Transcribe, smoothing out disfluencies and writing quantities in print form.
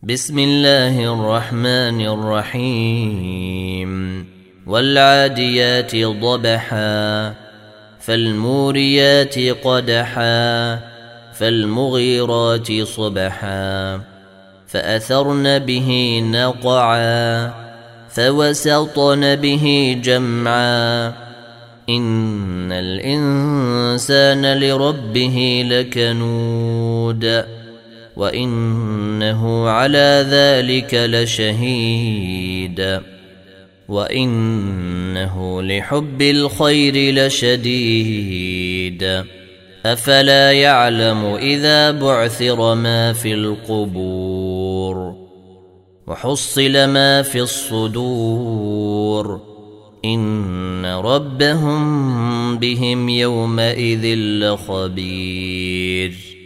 بسم الله الرحمن الرحيم والعاديات ضبحا فالموريات قدحا فالمغيرات صبحا فأثرن به نقعا فوسطن به جمعا إن الإنسان لربه لكنود وإنه على ذلك لشهيد وإنه لحب الخير لشديد أفلا يعلم إذا بعثر ما في القبور وحصل ما في الصدور إن ربهم بهم يومئذ لخبير